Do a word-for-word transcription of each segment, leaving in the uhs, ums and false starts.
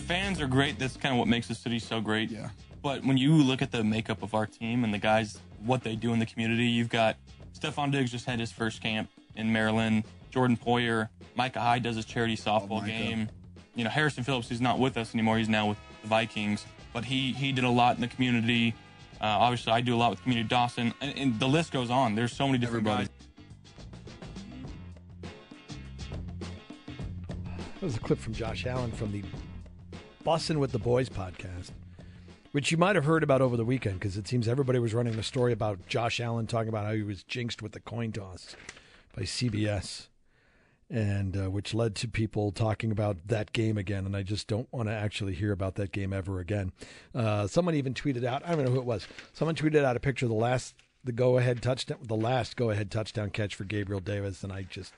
fans are great. That's kind of what makes the city so great. Yeah. But when you look at the makeup of our team and the guys, what they do in the community, you've got Stephon Diggs just had his first camp in Maryland. Jordan Poyer, Micah Hyde does his charity softball oh, game. You know, Harrison Phillips, who's not with us anymore. He's now with the Vikings. But he he did a lot in the community. Uh, obviously, I do a lot with Community Dawson. And, and the list goes on. There's so many different Everybody. guys. That was a clip from Josh Allen from the Bussin' with the Boys podcast, which you might have heard about over the weekend because it seems everybody was running the story about Josh Allen talking about how he was jinxed with the coin toss by C B S, and uh, which led to people talking about that game again, and I just don't want to actually hear about that game ever again. Uh, someone even tweeted out, I don't know who it was, someone tweeted out a picture of the last, the go-ahead touchdown, the last go-ahead touchdown catch for Gabriel Davis, and I just...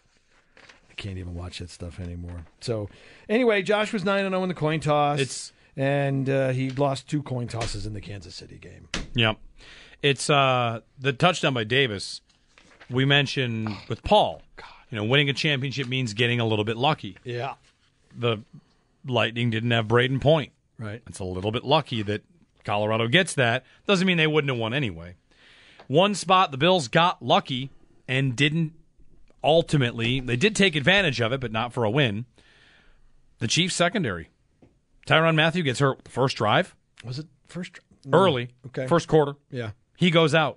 I can't even watch that stuff anymore. So, anyway, Josh was nine and oh in the coin toss. It's and uh, he lost two coin tosses in the Kansas City game. Yeah. It's uh, the touchdown by Davis we mentioned oh, with Paul. God. You know, winning a championship means getting a little bit lucky. Yeah. The Lightning didn't have Braden Point. Right. It's a little bit lucky that Colorado gets that. Doesn't mean they wouldn't have won anyway. One spot, the Bills got lucky and didn't ultimately, they did take advantage of it, but not for a win. The Chiefs secondary. Tyrann Mathieu gets hurt the first drive. Was it first? Early. Okay. First quarter. Yeah. He goes out.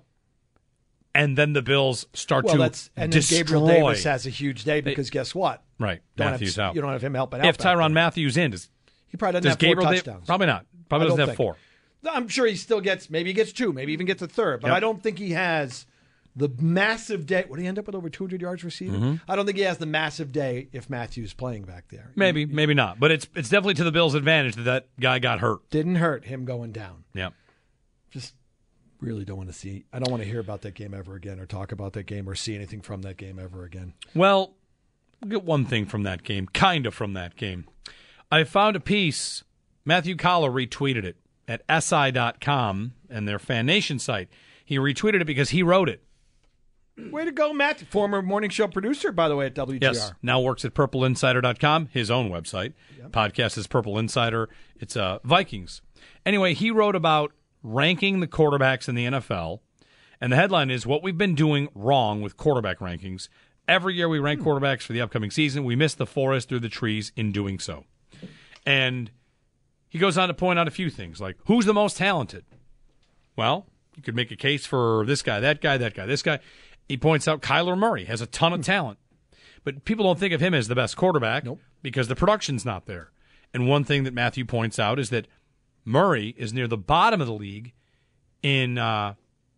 And then the Bills start well, to that's, and destroy. then Gabriel Davis has a huge day because they, guess what? Right. Don't Matthews have, out. You don't have him helping out. If Tyrann Mathieu's in, does, he probably doesn't does have four Gabriel touchdowns. Davis, probably not. Probably I doesn't have think. four. I'm sure he still gets, maybe he gets two, maybe even gets a third, but yep. I don't think he has the massive day. Would he end up with over two hundred yards receiving? Mm-hmm. I don't think he has the massive day if Matthew's playing back there. Maybe, maybe not. But it's it's definitely to the Bills' advantage that that guy got hurt. Didn't hurt him going down. Yeah. Just really don't want to see, I don't want to hear about that game ever again or talk about that game or see anything from that game ever again. Well, we'll get one thing from that game, kind of from that game. I found a piece, Matthew Collar retweeted it at S I dot com and their Fan Nation site. He retweeted it because he wrote it. Way to go, Matt. Former morning show producer, by the way, at W G R. Yes, now works at purple insider dot com, his own website. Yep. Podcast is Purple Insider. It's uh, Vikings. Anyway, he wrote about ranking the quarterbacks in the N F L, and the headline is, what we've been doing wrong with quarterback rankings. Every year we rank hmm. quarterbacks for the upcoming season. We miss the forest through the trees in doing so. And he goes on to point out a few things, like, who's the most talented? Well, you could make a case for this guy, that guy, that guy, this guy. He points out Kyler Murray has a ton of talent, but people don't think of him as the best quarterback nope. because the production's not there. And one thing that Matthew points out is that Murray is near the bottom of the league in uh,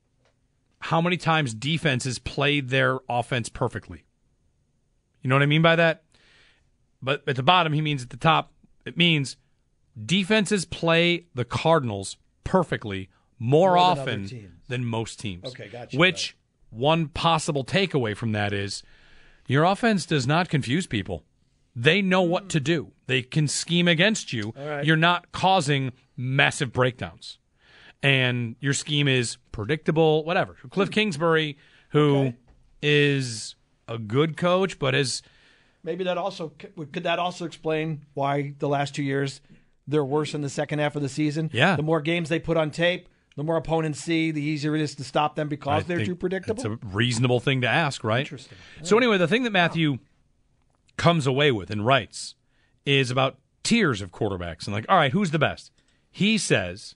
how many times defenses played their offense perfectly. You know what I mean by that? But at the bottom, he means at the top, it means defenses play the Cardinals perfectly more, more often than, than most teams. Okay, gotcha. Which... Right. One possible takeaway from that is your offense does not confuse people. They know what to do. They can scheme against you. Right. You're not causing massive breakdowns. And your scheme is predictable, whatever. Cliff Kingsbury, who okay. is a good coach, but is... Maybe that also... Could that also explain why the last two years they're worse in the second half of the season? Yeah. The more games they put on tape, the more opponents see, the easier it is to stop them because I they're too predictable. It's a reasonable thing to ask, right? Interesting. So anyway, the thing that Matthew wow. comes away with and writes is about tiers of quarterbacks. And like, all right, who's the best? He says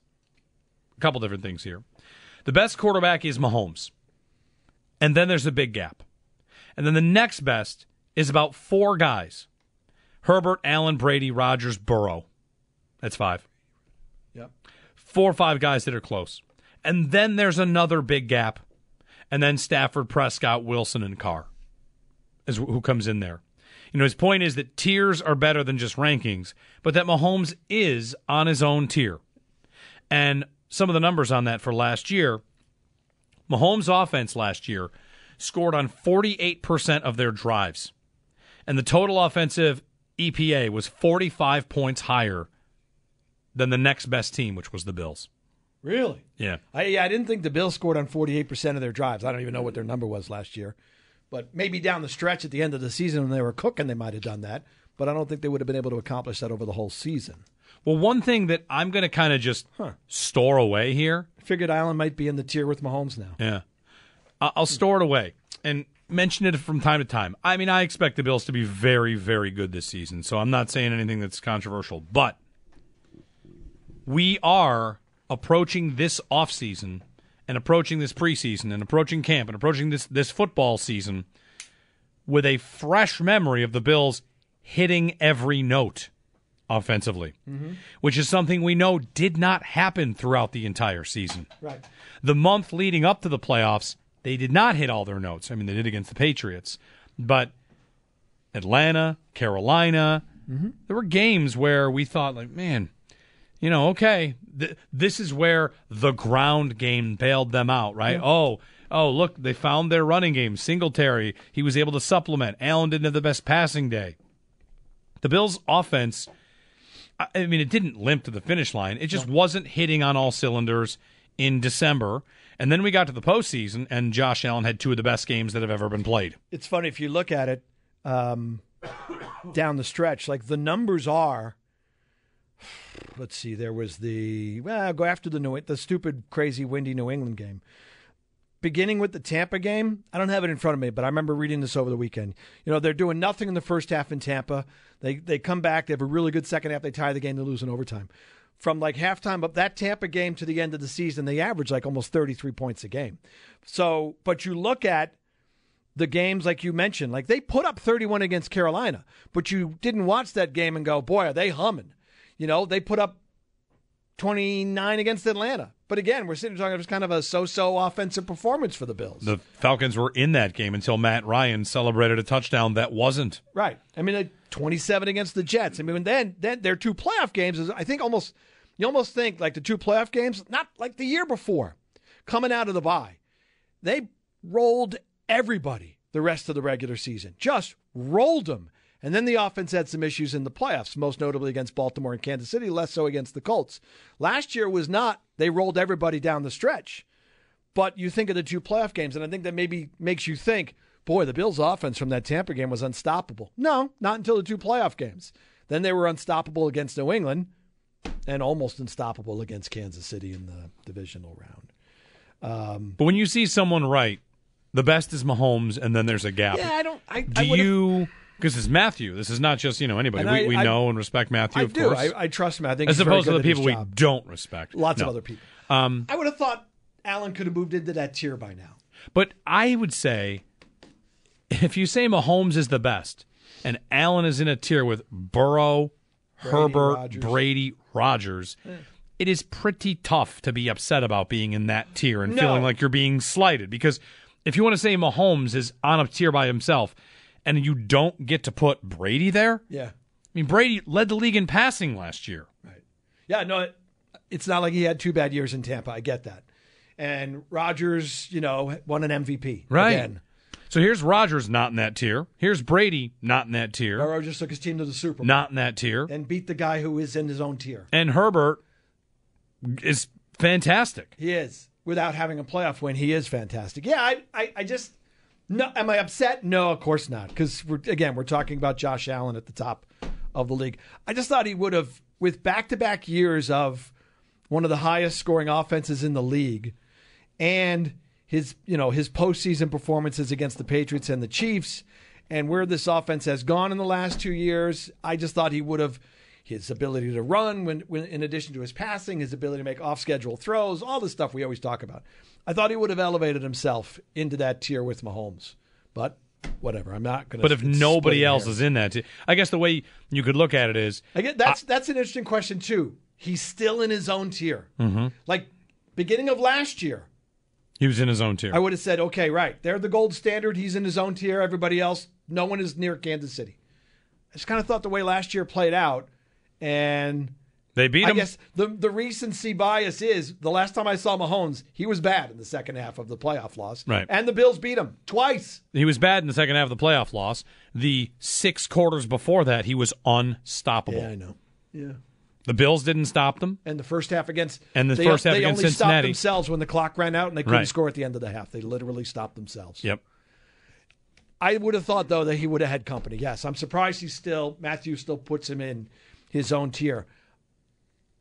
a couple different things here. The best quarterback is Mahomes. And then there's a big gap. And then the next best is about four guys. Herbert, Allen, Brady, Rodgers, Burrow. That's five. Yep. Four or five guys that are close. And then there's another big gap. And then Stafford, Prescott, Wilson, and Carr is who comes in there. You know, his point is that tiers are better than just rankings, but that Mahomes is on his own tier. And some of the numbers on that for last year, Mahomes' offense last year scored on forty-eight percent of their drives. And the total offensive E P A was forty-five points higher than the next best team, which was the Bills. Really? Yeah. I, yeah, I didn't think the Bills scored on forty-eight percent of their drives. I don't even know what their number was last year. But maybe down the stretch at the end of the season when they were cooking, they might have done that. But I don't think they would have been able to accomplish that over the whole season. Well, one thing that I'm going to kind of just Huh. store away here. I figured Allen might be in the tier with Mahomes now. Yeah. I- I'll store it away and mention it from time to time. I mean, I expect the Bills to be very, very good this season, so I'm not saying anything that's controversial. But we are approaching this offseason and approaching this preseason and approaching camp and approaching this, this football season with a fresh memory of the Bills hitting every note offensively, mm-hmm. which is something we know did not happen throughout the entire season. Right. The month leading up to the playoffs, they did not hit all their notes. I mean, they did against the Patriots. But Atlanta, Carolina, mm-hmm. there were games where we thought, like, man, you know, okay, th- this is where the ground game bailed them out, right? Yeah. Oh, oh, look, they found their running game. Singletary, he was able to supplement. Allen didn't have the best passing day. The Bills' offense, I mean, it didn't limp to the finish line. It just no. wasn't hitting on all cylinders in December. And then we got to the postseason, and Josh Allen had two of the best games that have ever been played. It's funny, if you look at it um, down the stretch, like the numbers are, let's see, there was the, well, go after the New, the stupid, crazy, windy New England game. Beginning with the Tampa game, I don't have it in front of me, but I remember reading this over the weekend. You know, they're doing nothing in the first half in Tampa. They they come back, they have a really good second half, they tie the game, they lose in overtime. From like halftime of that Tampa game to the end of the season, they average like almost thirty-three points a game. So, but you look at the games like you mentioned, like they put up thirty-one against Carolina, but you didn't watch that game and go, boy, are they humming. You know, they put up twenty-nine against Atlanta. But again, we're sitting talking, it was kind of a so-so offensive performance for the Bills. The Falcons were in that game until Matt Ryan celebrated a touchdown that wasn't. Right. I mean, twenty-seven against the Jets. I mean, then then their two playoff games is, I think, almost you almost think like the two playoff games, not like the year before, coming out of the bye, they rolled everybody the rest of the regular season, just rolled them. And then the offense had some issues in the playoffs, most notably against Baltimore and Kansas City, less so against the Colts. Last year was not, they rolled everybody down the stretch. But you think of the two playoff games, and I think that maybe makes you think, boy, the Bills' offense from that Tampa game was unstoppable. No, not until the two playoff games. Then they were unstoppable against New England and almost unstoppable against Kansas City in the divisional round. Um, but when you see someone write, the best is Mahomes, and then there's a gap. Yeah, I don't. I, do I you? Because it's Matthew. This is not just, you know, anybody. And we I, we I, know and respect Matthew, I of do. course. I, I trust him. I think as he's very opposed to good the at people his we job. don't respect. Lots no. of other people. Um, I would have thought Allen could have moved into that tier by now. But I would say, if you say Mahomes is the best, and Allen is in a tier with Burrow, Brady, Herbert, Rodgers. Brady, Rodgers, eh. it is pretty tough to be upset about being in that tier and No. feeling like you're being slighted. Because if you want to say Mahomes is on a tier by himself, and you don't get to put Brady there, Yeah. I mean, Brady led the league in passing last year. Right. Yeah, no, it, it's not like he had two bad years in Tampa. I get that. And Rodgers, you know, won an M V P. Right. Again. So here's Rodgers not in that tier. Here's Brady not in that tier. Burrow just took his team to the Super Bowl. Not in that tier. And beat the guy who is in his own tier. And Herbert is fantastic. He is. Without having a playoff win, he is fantastic. Yeah, I, I, I just... No, am I upset? No, of course not. Because, we're, again, we're talking about Josh Allen at the top of the league. I just thought he would have, with back-to-back years of one of the highest scoring offenses in the league and his, you know, his postseason performances against the Patriots and the Chiefs and where this offense has gone in the last two years, I just thought he would have, his ability to run when, when in addition to his passing, his ability to make off-schedule throws, all the stuff we always talk about. I thought he would have elevated himself into that tier with Mahomes. But whatever, I'm not going to. But if nobody else is in that tier, I guess the way you could look at it is. I get, that's, I, that's an interesting question, too. He's still in his own tier. Mm-hmm. Like, beginning of last year. He was in his own tier. I would have said, okay, right. They're the gold standard. He's in his own tier. Everybody else, no one is near Kansas City. I just kind of thought the way last year played out, and they beat I him. I guess the, the recency bias is the last time I saw Mahomes, he was bad in the second half of the playoff loss. Right. And the Bills beat him twice. He was bad in the second half of the playoff loss. The six quarters before that, he was unstoppable. Yeah, I know. Yeah. The Bills didn't stop them. And the first half against and the they, first half they against only Cincinnati. stopped themselves when the clock ran out and they couldn't Right. score at the end of the half. They literally stopped themselves. Yep. I would have thought, though, that he would have had company. Yes, I'm surprised he still, Matthew still puts him in his own tier.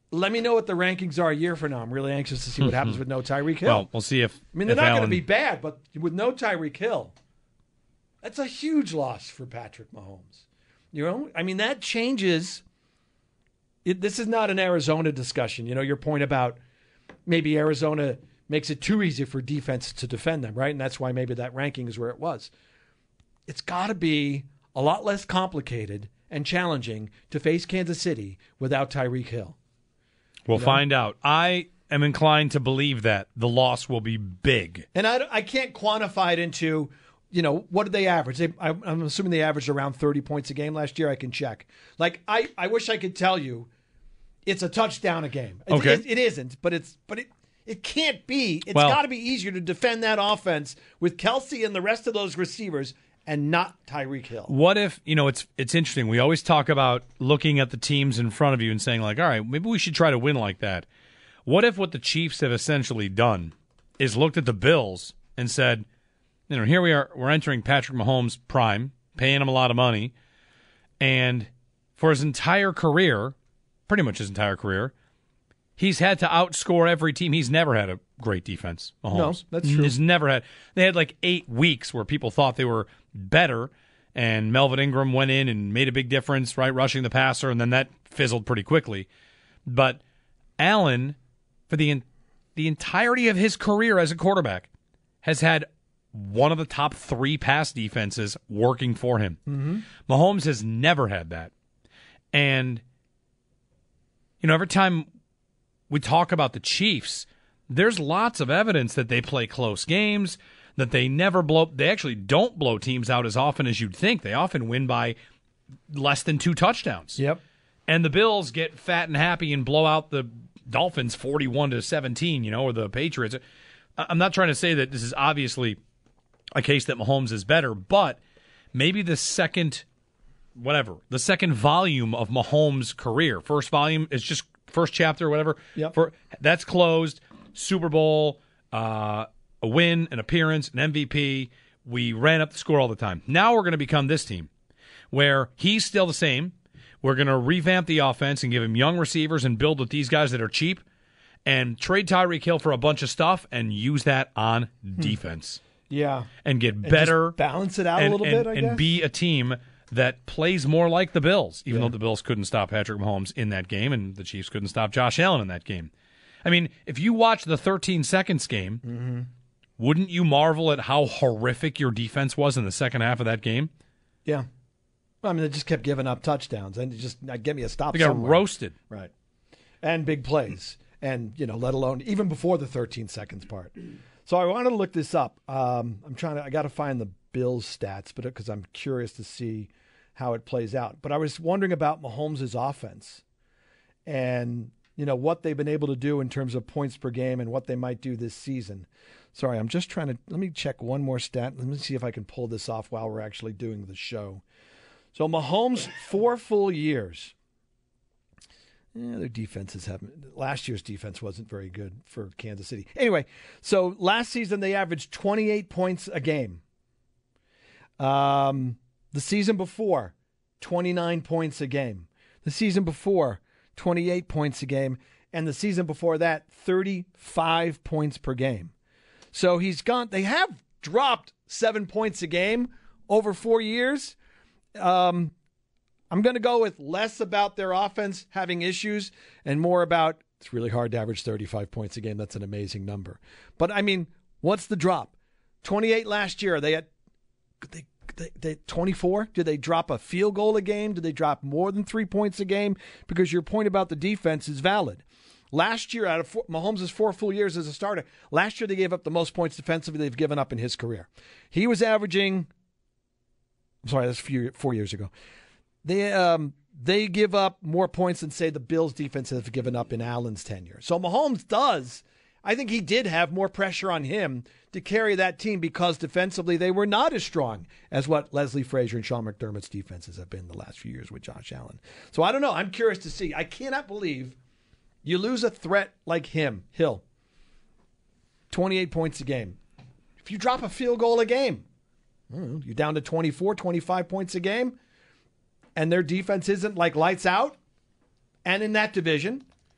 let me know what the rankings are a year from now. I'm really anxious to see what happens with no Tyreek Hill. Well, we'll see if. I mean, they're if not Allen... going to be bad, but with no Tyreek Hill, that's a huge loss for Patrick Mahomes. You know, I mean, that changes. It, this is not an Arizona discussion. You know, your point about maybe Arizona makes it too easy for defense to defend them, right? And that's why maybe that ranking is where it was. It's got to be a lot less complicated and challenging to face Kansas City without Tyreek Hill. We'll you know? find out. I am inclined to believe that the loss will be big. And I, I can't quantify it into, you know, what did they average? They, I, I'm assuming they averaged around thirty points a game last year. I can check. Like, I, I wish I could tell you it's a touchdown a game. It, okay. it, it isn't, but it's but it it can't be. It's Well- got to be easier to defend that offense with Kelsey and the rest of those receivers and not Tyreek Hill. What if, you know, it's it's interesting. We always talk about looking at the teams in front of you and saying, like, all right, maybe we should try to win like that. What if what the Chiefs have essentially done is looked at the Bills and said, you know, here we are, we're entering Patrick Mahomes' prime, paying him a lot of money, and for his entire career, pretty much his entire career, he's had to outscore every team. He's never had a great defense, Mahomes. No, that's true. He's never had. They had like eight weeks where people thought they were better, and Melvin Ingram went in and made a big difference, right, rushing the passer, and then that fizzled pretty quickly. But Allen, for the the entirety of his career as a quarterback, has had one of the top three pass defenses working for him. Mm-hmm. Mahomes has never had that. And, you know, every time we talk about the Chiefs, there's lots of evidence that they play close games, that they never blow, they actually don't blow teams out as often as you'd think. They often win by less than two touchdowns. Yep. And the Bills get fat and happy and blow out the Dolphins forty-one to seventeen, you know, or the Patriots. I'm not trying to say that this is obviously a case that Mahomes is better, but maybe the second, whatever, the second volume of Mahomes' career, first volume is just first chapter or whatever, Yep. for, that's closed, Super Bowl, uh, a win, an appearance, an M V P. We ran up the score all the time. Now we're going to become this team where he's still the same. We're going to revamp the offense and give him young receivers and build with these guys that are cheap and trade Tyreek Hill for a bunch of stuff and use that on defense. Yeah. And get And better. just balance it out and, a little and, bit, I and guess. be a team that plays more like the Bills, even Yeah. though the Bills couldn't stop Patrick Mahomes in that game and the Chiefs couldn't stop Josh Allen in that game. I mean, if you watch the thirteen seconds game, Mm-hmm. wouldn't you marvel at how horrific your defense was in the second half of that game? Yeah. Well, I mean, they just kept giving up touchdowns, and it just uh, get me a stop. They got somewhere. roasted. Right. And big plays. And, you know, let alone even before the thirteen seconds part. So I wanted to look this up. Um, I'm trying to, I got to find the Bills stats, but because I'm curious to see how it plays out. But I was wondering about Mahomes' offense and, you know, what they've been able to do in terms of points per game and what they might do this season. Sorry, I'm just trying to, let me check one more stat. Let me see if I can pull this off while we're actually doing the show. So Mahomes, four full years. Yeah, their defenses haven't. Last year's defense wasn't very good for Kansas City. Anyway, so last season they averaged twenty-eight points a game. Um, the season before, twenty-nine points a game. The season before, twenty-eight points a game. And the season before that, thirty-five points per game. So he's gone. They have dropped seven points a game over four years. Um, I'm going to go with less about their offense having issues and more about it's really hard to average thirty-five points a game. That's an amazing number. But, I mean, what's the drop? twenty-eight last year. Are they at they, they, they, twenty-four? Did they drop a field goal a game? Did they drop more than three points a game? Because your point about the defense is valid. Last year, out of four, Mahomes' four full years as a starter, last year they gave up the most points defensively they've given up in his career. He was averaging... I'm sorry, that's a few, four years ago. They um they give up more points than, say, the Bills' defense have given up in Allen's tenure. So Mahomes does. I think he did have more pressure on him to carry that team because defensively they were not as strong as what Leslie Frazier and Sean McDermott's defenses have been the last few years with Josh Allen. So I don't know. I'm curious to see. I cannot believe you lose a threat like him, Hill. twenty-eight points a game. If you drop a field goal a game, you're down to twenty-four, twenty-five points a game, and their defense isn't like lights out. And in that division,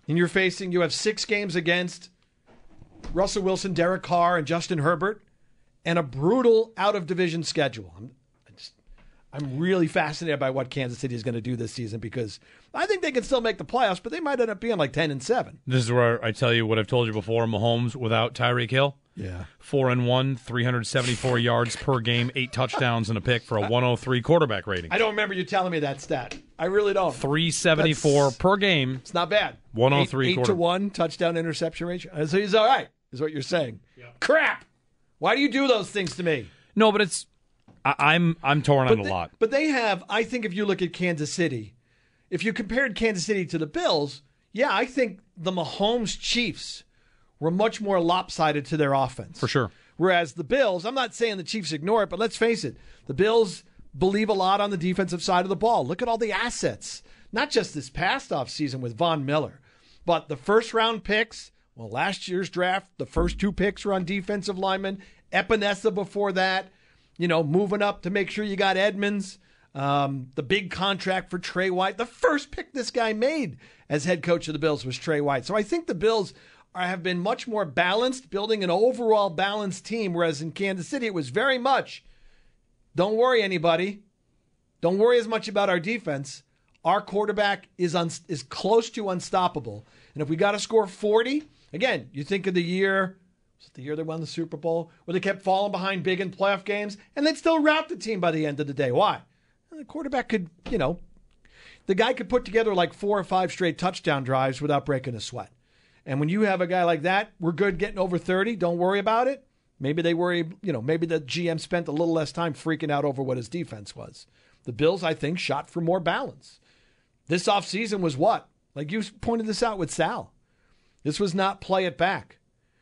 And you're facing, you have six games against Russell Wilson, Derek Carr, and Justin Herbert, and a brutal out-of-division schedule. I'm, I just, I'm really fascinated by what Kansas City is going to do this season because I think they can still make the playoffs, but they might end up being like ten and seven. This is where I tell you what I've told you before. Mahomes without Tyreek Hill. Yeah. Four and one, three hundred seventy-four yards per game, eight touchdowns and a pick for a one oh three quarterback rating. I don't remember you telling me that stat. I really don't. three seventy-four That's, per game. It's not bad. one oh three eight, eight quarter. to one touchdown interception ratio. So he's all right, is what you're saying. Yeah. Crap. Why do you do those things to me? No, but it's I, I'm I'm torn on But a they, lot. But they have, I think if you look at Kansas City, if you compared Kansas City to the Bills, yeah, I think the Mahomes Chiefs were much more lopsided to their offense. For sure. Whereas the Bills, I'm not saying the Chiefs ignore it, but let's face it, the Bills believe a lot on the defensive side of the ball. Look at all the assets, not just this past offseason with Von Miller, but the first round picks. Well, last year's draft, the first two picks were on defensive linemen. Epinesa before that, you know, moving up to make sure you got Edmonds. Um, the big contract for Trey White. The first pick this guy made as head coach of the Bills was Trey White. So I think the Bills are, have been much more balanced, building an overall balanced team, whereas in Kansas City it was very much, don't worry anybody. Don't worry as much about our defense. Our quarterback is un- is close to unstoppable. And if we got to score forty, again, you think of the year, was it the year they won the Super Bowl, where they kept falling behind big in playoff games, and they'd still rout the team by the end of the day. Why? The quarterback could, you know, the guy could put together like four or five straight touchdown drives without breaking a sweat. And when you have a guy like that, we're good getting over thirty. Don't worry about it. Maybe they worry, you know, maybe the G M spent a little less time freaking out over what his defense was. The Bills, I think, shot for more balance. This offseason was what? Like you pointed this out with Sal. This was not play it back.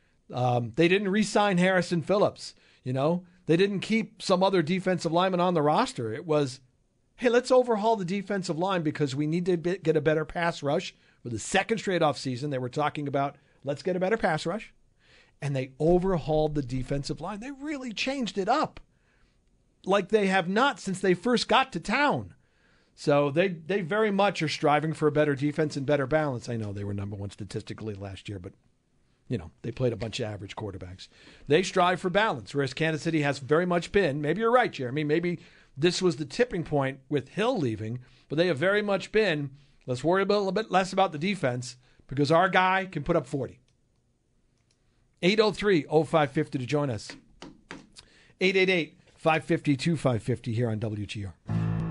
Um, they didn't re-sign Harrison Phillips. You know, they didn't keep some other defensive lineman on the roster. It was, hey, let's overhaul the defensive line because we need to be, get a better pass rush. For the second straight offseason, they were talking about, let's get a better pass rush. And they overhauled the defensive line. They really changed it up like they have not since they first got to town. So they, they very much are striving for a better defense and better balance. I know they were number one statistically last year, but, you know, they played a bunch of average quarterbacks. They strive for balance, whereas Kansas City has very much been, maybe you're right, Jeremy, maybe this was the tipping point with Hill leaving, but they have very much been, let's worry a little bit less about the defense because our guy can put up forty. eight oh three oh five five oh to join us. eight eight eight, five five zero, two five five zero here on W G R.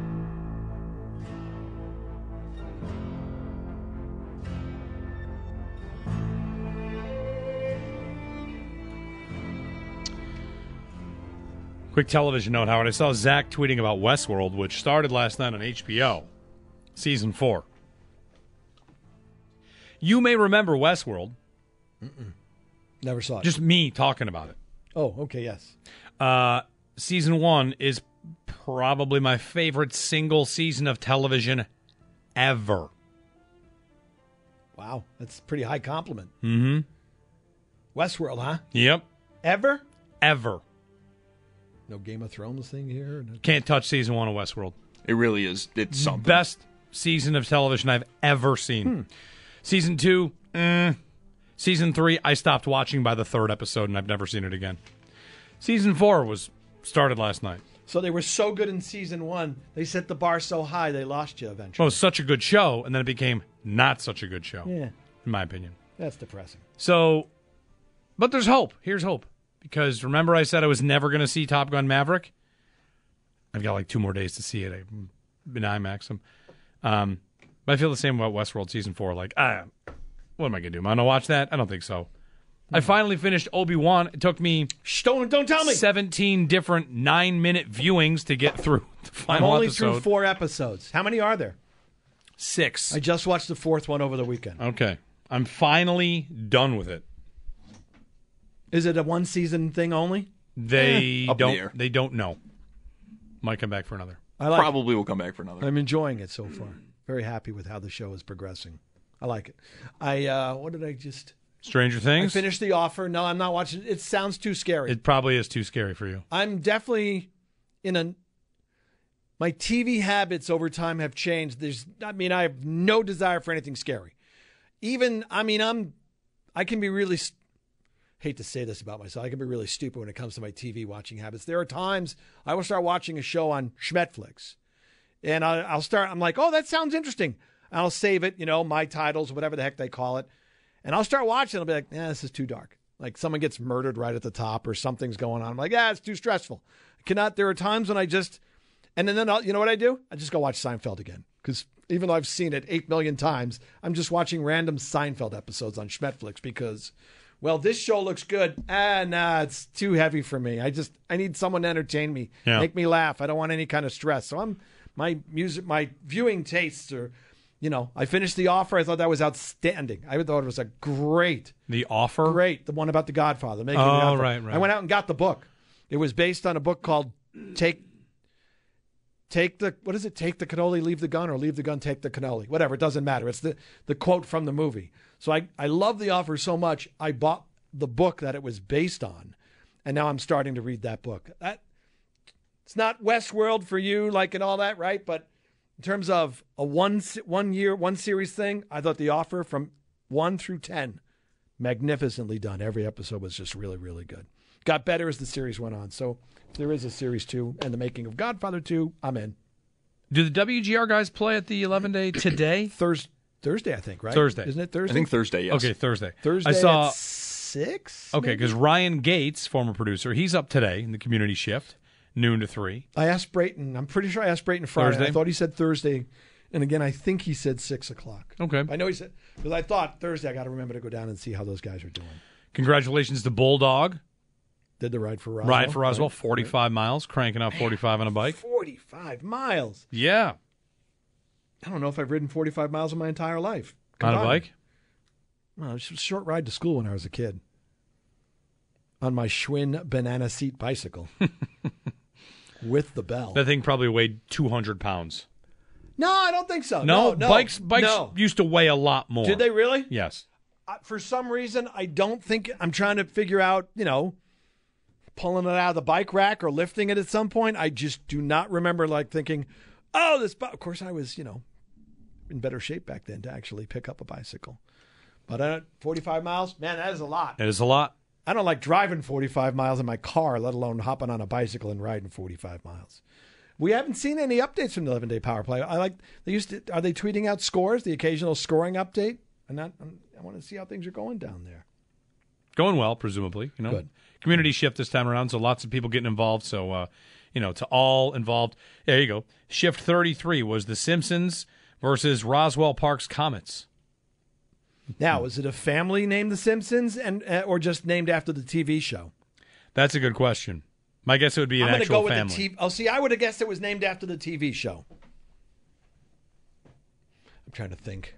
Quick television note, Howard. I saw Zach tweeting about Westworld, which started last night on H B O, season four. You may remember Westworld. Mm-mm. Never saw it. Just me talking about it. Oh, okay, yes. Uh, season one is probably my favorite single season of television ever. Wow, that's a pretty high compliment. Mm-hmm. Westworld, huh? Yep. Ever? Ever. No Game of Thrones thing here? No... Can't touch season one of Westworld. It really is. It's something. Best season of television I've ever seen. Hmm. Season two, eh. Season three, I stopped watching by the third episode, and I've never seen it again. Season four was started last night. So they were so good in season one, they set the bar so high they lost you eventually. Well, it was such a good show, and then it became not such a good show, Yeah, in my opinion. that's depressing. So, but there's hope. Here's hope. Because remember I said I was never going to see Top Gun Maverick? I've got like two more days to see it. I've been IMAX them. Um, but I feel the same about Westworld Season four. Like, ah, what am I going to do? Am I going to watch that? I don't think so. I finally finished Obi-Wan. It took me Shh, don't, don't tell me. seventeen different nine-minute viewings to get through the I'm final only episode. through four episodes. How many are there? Six. I just watched the fourth one over the weekend. Okay. I'm finally done with it. Is it a one-season thing only? They Eh, up in the don't. air. They don't know. Might come back for another. I like Probably will come back for another. it. I'm enjoying it so far. Very happy with how the show is progressing. I like it. I uh, what did I just? Stranger I Things. finished The Offer. No, I'm not watching it. It sounds too scary. It probably is too scary for you. I'm definitely in a. My T V habits over time have changed. There's, I mean, I have no desire for anything scary. even, I mean, I'm, I can be really, hate to say this about myself, I can be really stupid when it comes to my T V watching habits. There are times I will start watching a show on Schmetflix, and I, I'll start, I'm like, oh, that sounds interesting. And I'll save it, you know, my titles, whatever the heck they call it. And I'll start watching, I'll be like, eh, this is too dark. Like someone gets murdered right at the top or something's going on. I'm like, ah, it's too stressful. I cannot, there are times when I just, and then, then I'll, you know what I do? I just go watch Seinfeld again. Because even though I've seen it eight million times, I'm just watching random Seinfeld episodes on Schmetflix because, well, this show looks good. Ah, nah, it's too heavy for me. I just, I need someone to entertain me, yeah. make me laugh. I don't want any kind of stress. So I'm, my music, my viewing tastes are, you know, I finished The Offer. I thought that was outstanding. I thought it was a great. The Offer? Great. The one about the Godfather. Making oh, the Godfather. right, right. I went out and got the book. It was based on a book called Take Take the, what is it? Take the cannoli, leave the gun, or leave the gun, take the cannoli. Whatever, it doesn't matter. It's the, the quote from the movie. So I, I love The Offer so much, I bought the book that it was based on, and now I'm starting to read that book. That It's not Westworld for you, like, and all that, right? But in terms of a one one year, one series thing, I thought The Offer from one through ten, magnificently done. Every episode was just really, really good. Got better as the series went on. So if there is a series two and the making of Godfather two, I'm in. Do the W G R guys play at the eleven day today? Thurs Thursday, I think, right? Thursday. Isn't it Thursday? I think Thursday, yes. Okay, Thursday. Thursday I saw, at six? Okay, because Ryan Gates, former producer, he's up today in the community shift, noon to three. I asked Brayton. I'm pretty sure I asked Brayton Friday. Thursday? I thought he said Thursday. And again, I think he said six o'clock. Okay. I know he said, because I thought Thursday, I got to remember to go down and see how those guys are doing. Congratulations to Bulldog. Did the ride for Roswell. Ride for Roswell, right. forty-five miles, cranking out forty-five on a bike. forty-five miles. Yeah. I don't know if I've ridden forty-five miles in my entire life. On a Combined. bike? Well, it was a short ride to school when I was a kid. On my Schwinn banana seat bicycle. With the bell. That thing probably weighed two hundred pounds. No, I don't think so. No, No, no bikes bikes no. used to weigh a lot more. Did they really? Yes. Uh, for some reason, I don't think, I'm trying to figure out, you know, pulling it out of the bike rack or lifting it at some point. I just do not remember like thinking, oh, this, bi-. Of course I was, you know, in better shape back then to actually pick up a bicycle. But uh, forty-five miles, man, that is a lot. It is a lot. I don't like driving forty-five miles in my car, let alone hopping on a bicycle and riding forty-five miles. We haven't seen any updates from the eleven day power play. I like they used to. Are they tweeting out scores? The occasional scoring update. And not, I want to see how things are going down there. Going well, presumably. You know, Good. Community shift this time around, so lots of people getting involved. So, uh, you know, to all involved. There you go. Shift thirty-three was The Simpsons versus Roswell Park's Comets. Now, is it a family named The Simpsons, and uh, or just named after the T V show? That's a good question. My guess it would be an I'm gonna actual go with family. the T V. Oh, see, I would have guessed it was named after the T V show. I'm trying to think.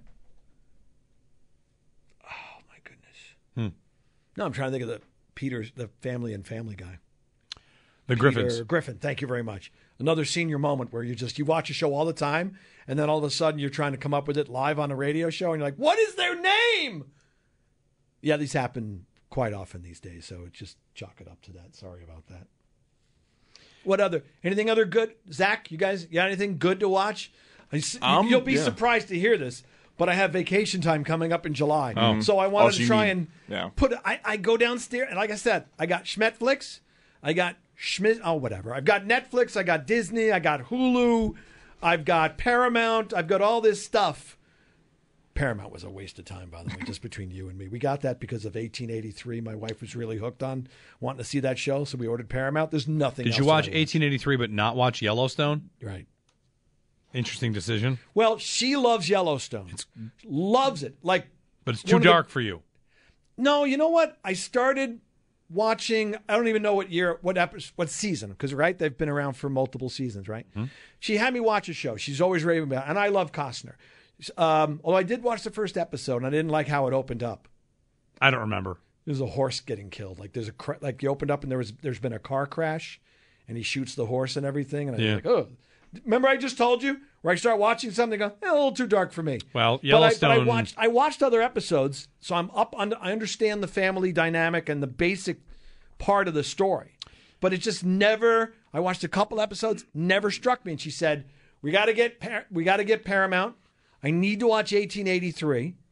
Oh my goodness. Hmm. No, I'm trying to think of the Peter's, the family and Family Guy. The Griffins. Peter Griffin. Thank you very much. Another senior moment where you just you watch a show all the time, and then all of a sudden you're trying to come up with it live on a radio show, and you're like, "What is their name?" Yeah, these happen quite often these days, so just chalk it up to that. Sorry about that. What other? Anything other good? Zach, you guys, you got anything good to watch? Um, You'll be yeah. surprised to hear this, but I have vacation time coming up in July, Oh. so I wanted Oh, so to you try need- and yeah. put. I, I go downstairs, and like I said, I got Schmetflix, I got Schmidt. Oh, whatever. I've got Netflix, I got Disney, I got Hulu, I've got Paramount, I've got all this stuff. Paramount was a waste of time, by the way, just between you and me. We got that because of eighteen eighty-three. My wife was really hooked on wanting to see that show, so we ordered Paramount. There's nothing Did else you watch I want. eighteen eighty-three but not watch Yellowstone? Right. Interesting decision. Well, she loves Yellowstone. Loves it. Like, But it's too one of the- dark for you. no, you know what? I started watching, I don't even know what year, what episode, what season, because, right, they've been around for multiple seasons, right? Hmm. She had me watch a show. She's always raving about it, and I love Costner. Um, although I did watch the first episode, and I didn't like how it opened up. I don't remember. There's a horse getting killed. Like there's a cra- like you opened up and there was there's been a car crash, and he shoots the horse and everything. And I was Yeah. like, oh, remember I just told you where I start watching something, and go eh, a little too dark for me. Well, But I, but I Yellowstone- watched I watched other episodes, so I'm up on. I understand the family dynamic and the basic part of the story, but it just never. I watched a couple episodes, never struck me. And she said, "We got to get Par- we got to get Paramount. I need to watch eighteen eighty-three."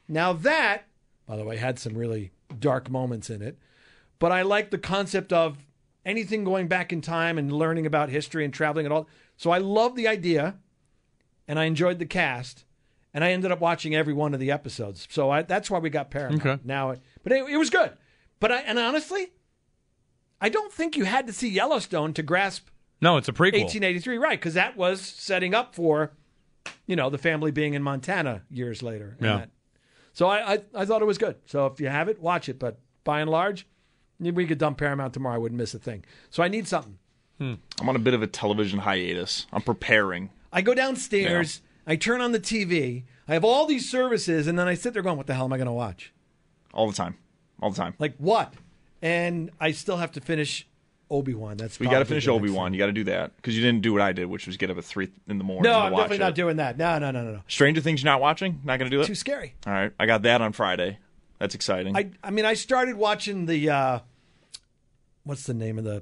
Now that, by the way, had some really dark moments in it, but I like the concept of anything going back in time and learning about history and traveling and all. So I love the idea, and I enjoyed the cast, and I ended up watching every one of the episodes. So I, that's why we got Paramount. Okay. Now, it, but it, it was good. But I, and honestly, I don't think you had to see Yellowstone to grasp No, it's a prequel. eighteen eighty-three, right? Because that was setting up for, you know, the family being in Montana years later. and Yeah. that. So I, I I thought it was good. So if you have it, watch it. But by and large, we could dump Paramount tomorrow. I wouldn't miss a thing. So I need something. I'm on a bit of a television hiatus. I'm preparing. I go downstairs. I turn on the T V. I have all these services, and then I sit there going, "What the hell am I going to watch? All the time. All the time. Like what?" And I still have to finish Obi-Wan. That's We got to probably finish the next Obi-Wan. thing. You got to do that. Because you didn't do what I did, which was get up at three in the morning No, to I'm watch definitely it. not doing that. No, no, no, no, no. Stranger Things you're not watching? Not going to do it? Too scary. All right. I got that on Friday. That's exciting. I I mean, I started watching the uh, what's the name of the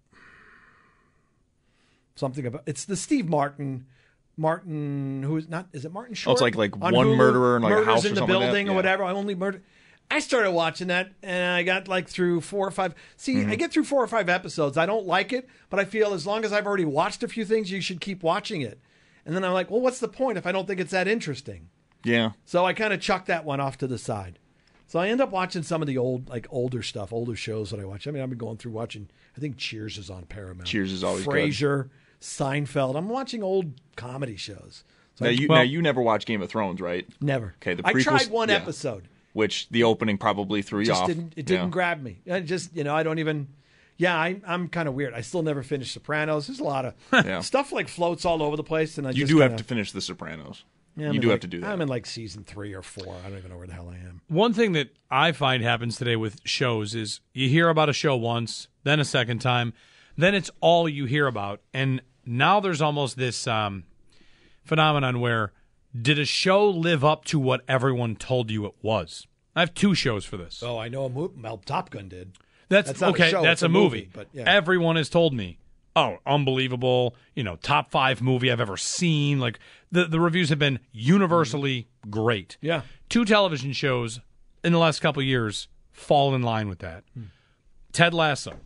something about it's the Steve Martin Martin who is not is it Martin Short? Oh, it's like- like On one Hulu? murderer in, like, a Murders house in or the something like that? building or Yeah. whatever. I only murder. I started watching that and I got like through four or five. See, Mm-hmm. I get through four or five episodes. I don't like it, but I feel as long as I've already watched a few things, you should keep watching it. And then I'm like, well, what's the point if I don't think it's that interesting? yeah. So I kind of chucked that one off to the side. So I end up watching some of the old, like older stuff, older shows that I watch. I mean, I've been going through watching. I think Cheers is on Paramount. Cheers is always good. Frasier, Seinfeld. I'm watching old comedy shows. So Now I, you, Well- now, you never watched Game of Thrones, right? never. Okay, the I prequels- tried one yeah. episode. Which the opening probably threw you Just off. didn't. It didn't Yeah. grab me. I just, you know, I don't even. Yeah, I, I'm kind of weird. I still never finished Sopranos. There's a lot of Yeah. stuff like floats all over the place, and I You just do have kinda- to finish The Sopranos. Yeah, I'm you in do like- have to do that. I'm in like season three or four. I don't even know where the hell I am. One thing that I find happens today with shows is you hear about a show once, then a second time, then it's all you hear about. And now there's almost this um, phenomenon where did a show live up to what everyone told you it was? I have two shows for this. Oh, I know a movie. Well, Top Gun did. That's, That's not a okay. show, That's it's a a movie. movie, but yeah. Everyone has told me, "Oh, unbelievable! You know, top five movie I've ever seen." Like the the reviews have been universally great. Yeah. Two television shows in the last couple of years fall in line with that. Ted Lasso.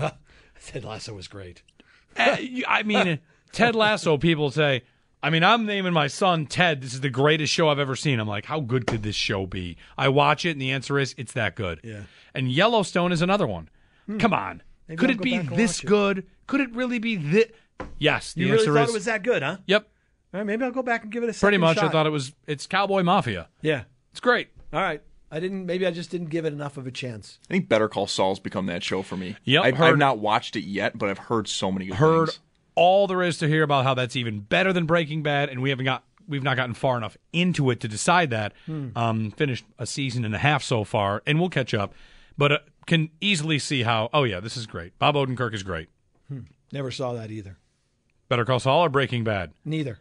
Ted Lasso was great. Uh, you- I mean, Ted Lasso. People say. I mean, I'm naming my son Ted. This is the greatest show I've ever seen. I'm like, how good could this show be? I watch it, and the answer is, it's that good. Yeah. And Yellowstone is another one. Come on. Maybe Could I'll it go be back and this watch it. good? Could it really be this? Yes. The You really answer thought is it was that good, huh? yep. All right, maybe I'll go back and give it a second Pretty much. shot. I thought it was. It's Cowboy Mafia. Yeah. It's great. All right. I didn't. Maybe I just didn't give it enough of a chance. I think Better Call Saul's become that show for me. Yep, I've, heard- I've not watched it yet, but I've heard so many good Heard things. all there is to hear about how that's even better than Breaking Bad, and we haven't got. We've not gotten far enough into it to decide that. Um, finished a season and a half so far, and we'll catch up. But uh, can easily see how. Oh yeah, this is great. Bob Odenkirk is great. Never saw that either. Better Call Saul or Breaking Bad? Neither.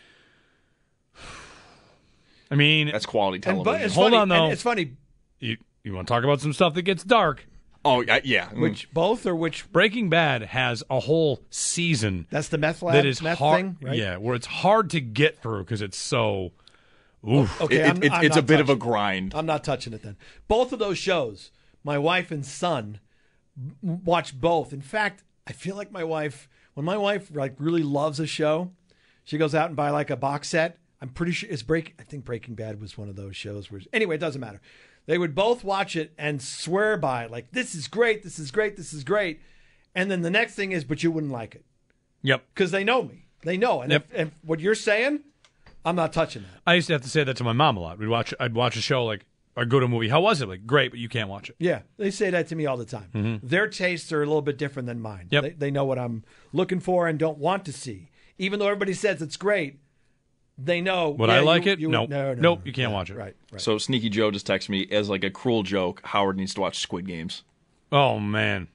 I mean, That's quality And television. but it's Hold funny, on, though. and it's funny. you you want to talk about some stuff that gets dark? oh, yeah. yeah. Mm. Which both or which? Breaking Bad has a whole season That's the meth lab. that is meth hard. thing, right? Yeah, where it's hard to get through because it's so. Oof. Okay. It- I'm, it- it's I'm it's a not bit of a touching it. grind. I'm not touching it then. Both of those shows, my wife and son w- watch both. In fact, I feel like my wife, when my wife like really loves a show, she goes out and buy like a box set. I'm pretty sure it's break. I think Breaking Bad was one of those shows where anyway, it doesn't matter. They would both watch it and swear by it, like this is great, this is great, this is great. And then the next thing is, but you wouldn't like it Yep. because they know me. They know, and Yep. if, if what you're saying, I'm not touching that. I used to have to say that to my mom a lot. We'd watch. I'd watch a show like or go to a movie. How was it? Like great, but you can't watch it. Yeah, they say that to me all the time. Their tastes are a little bit different than mine. Yep. They, they know what I'm looking for and don't want to see. Even though everybody says it's great, they know. Would yeah, I like you- it? you- Nope. No, no, Nope, no. you can't Yeah, watch it. Right, right. So Sneaky Joe just texted me as like a cruel joke. Howard needs to watch Squid Games. Oh man.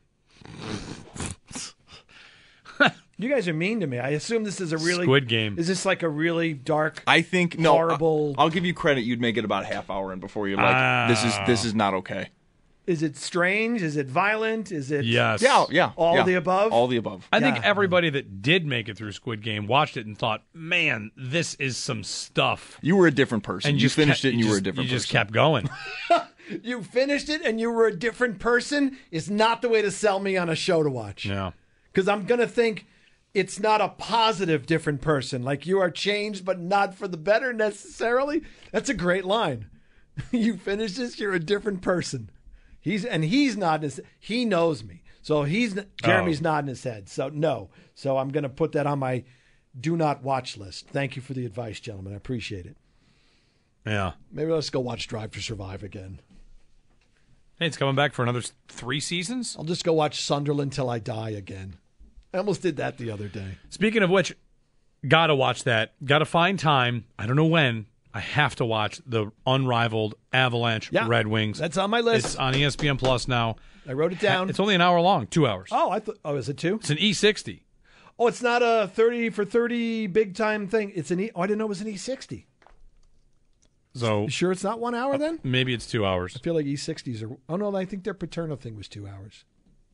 You guys are mean to me. I assume this is a really Squid Game. Is this like a really dark? I think no. Horrible- I, will give you credit. You'd make it about a half hour in before you're like, Ah. this is this is not okay. Is it strange? Is it violent? Is it Yes. Yeah, yeah. all yeah. of the above? All the above. I think Yeah. everybody that did make it through Squid Game watched it and thought, man, this is some stuff. You were a different person. And you just finished kept- it and you, just, were a different You person. just kept going. You finished it and you were a different person is not the way to sell me on a show to watch. Yeah. Because I'm going to think it's not a positive different person. Like you are changed, but not for the better necessarily. That's a great line. You finish this, you're a different person. He's and he's nodding his he knows me. So he's Jeremy's Oh. nodding his head. So no. So I'm going to put that on my do not watch list. Thank you for the advice, gentlemen. I appreciate it. Yeah. Maybe let's go watch Drive to Survive again. Hey, it's coming back for another s- three seasons. I'll just go watch Sunderland Till I Die again. I almost did that the other day. Speaking of which, gotta watch that. Gotta find time. I don't know when. I have to watch the unrivaled Avalanche Yeah, Red Wings. That's on my list. It's on E S P N Plus now. I wrote it down. It's only an hour long, two hours. Oh, I thought. Oh, is it two? It's an E sixty. Oh, it's not a thirty for thirty big time thing. It's an E. Oh, I didn't know it was an E sixty. So You sure it's not one hour then? maybe it's two hours. I feel like E sixties are. Oh no, I think their Paterno thing was two hours.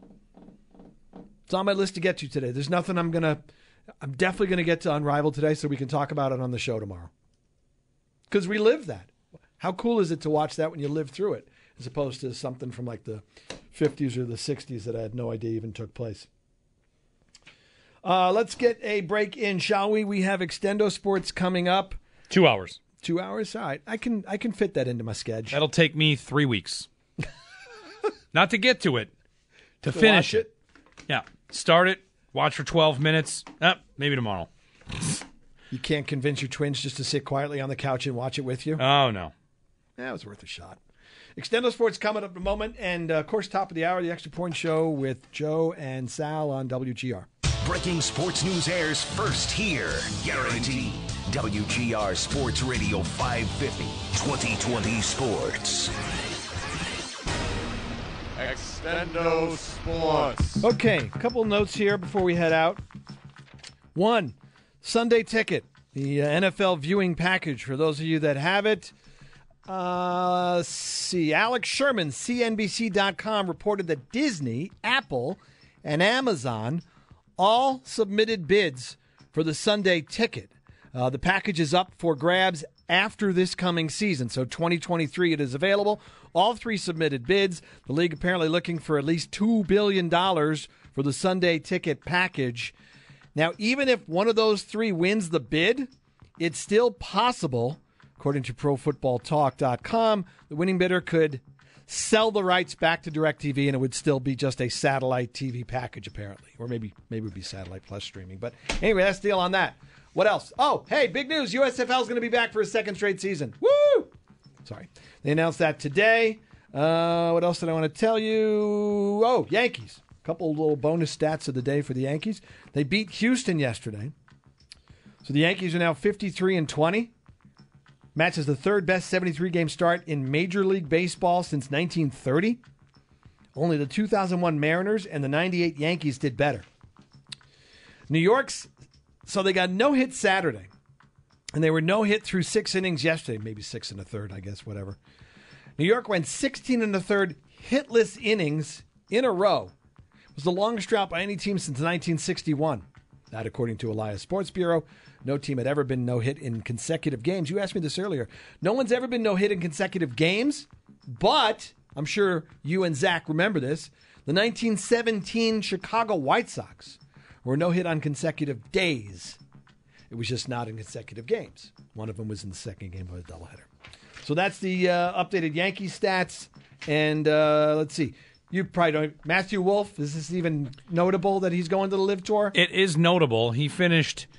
It's on my list to get to today. There's nothing I'm gonna. I'm definitely gonna get to Unrivaled today, so we can talk about it on the show tomorrow. Because we live that. How cool is it to watch that when you live through it, as opposed to something from like the fifties or the sixties that I had no idea even took place. Uh, let's get a break in, shall we? We have Extendo Sports coming up. Two hours. Two hours. All right, I can I can fit that into my schedule. That'll take me three weeks. Not to get to it, to, To finish watch it. Yeah. Start it, watch for twelve minutes. Ah, maybe tomorrow. You can't convince your twins just to sit quietly on the couch and watch it with you. Oh, no. That was worth a shot. Extendo Sports coming up in a moment, and uh, of course, top of the hour, the Extra Point Show with Joe and Sal on W G R. Breaking sports news airs first here. Guaranteed. W G R Sports Radio five fifty. twenty twenty Sports. Extendo Sports. Okay, a couple notes here before we head out. One, Sunday Ticket, the uh, N F L viewing package for those of you that have it. Uh, let's see, Alex Sherman, C N B C dot com, reported that Disney, Apple, and Amazon all submitted bids for the Sunday Ticket. Uh, the package is up for grabs after this coming season. So twenty twenty-three, it is available. All three submitted bids. The league apparently looking for at least two billion dollars for the Sunday Ticket package. Now, even if one of those three wins the bid, it's still possible, according to Pro Football Talk dot com, the winning bidder could sell the rights back to DirecTV, and it would still be just a satellite T V package, apparently. Or maybe maybe it would be satellite plus streaming. But anyway, that's the deal on that. What else? Oh, hey, big news. U S F L is going to be back for a second straight season. Woo! Sorry. They announced that today. Uh, what else did I want to tell you? Oh, Yankees. A couple little bonus stats of the day for the Yankees. They beat Houston yesterday. So the Yankees are now fifty-three and twenty. Matches the third best seventy-three game start in Major League Baseball since nineteen thirty. Only the two thousand one Mariners and the ninety-eight Yankees did better. New York's, so they got no hit Saturday. And they were no hit through six innings yesterday, maybe six and a third, I guess, whatever. New York went sixteen and a third hitless innings in a row. It was the longest drought by any team since nineteen sixty-one. That, according to Elias Sports Bureau. No team had ever been no-hit in consecutive games. You asked me this earlier. No one's ever been no-hit in consecutive games, but I'm sure you and Zach remember this. The nineteen seventeen Chicago White Sox were no-hit on consecutive days. It was just not in consecutive games. One of them was in the second game of a doubleheader. So that's the uh, updated Yankees stats. And uh, let's see. You probably don't. Matthew Wolff, is this even notable that he's going to the Live Tour? It is notable. He finished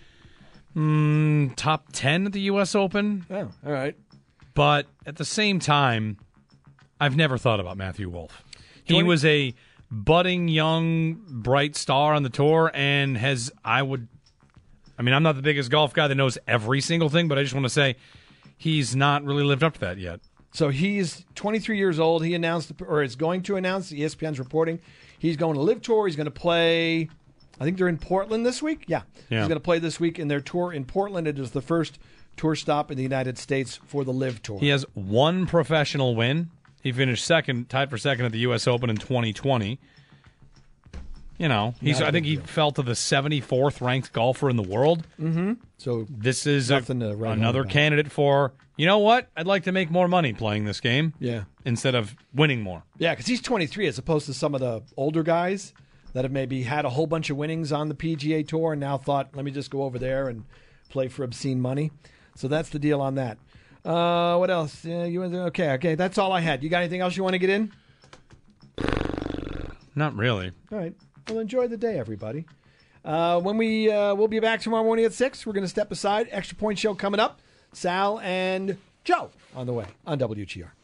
mm, top ten at the U S Open. Oh, all right. But at the same time, I've never thought about Matthew Wolff. He twenty was a budding, young, bright star on the tour and has, I would, I mean, I'm not the biggest golf guy that knows every single thing, but I just want to say he's not really lived up to that yet. So he's twenty-three years old. He announced, or is going to announce, E S P N's reporting, he's going to Live Tour. He's going to play, I think they're in Portland this week. Yeah. Yeah. He's going to play this week in their tour in Portland. It is the first tour stop in the United States for the Live Tour. He has one professional win, He finished second, tied for second at the U S Open in twenty twenty. You know, he's. I think he fell to the seventy-fourth ranked golfer in the world. Mm-hmm. So this is a, nothing to write home another about. candidate for, you know what? I'd like to make more money playing this game. Yeah. Instead of winning more. Yeah, because he's twenty-three as opposed to some of the older guys that have maybe had a whole bunch of winnings on the P G A Tour and now thought, let me just go over there and play for obscene money. So that's the deal on that. Uh, what else? Uh, you okay? Okay, that's all I had. You got anything else you want to get in? Not really. All right. Well, enjoy the day, everybody. Uh, when we uh, we'll be back tomorrow morning at six. We're going to step aside. Extra Point Show coming up. Sal and Joe on the way on W G R.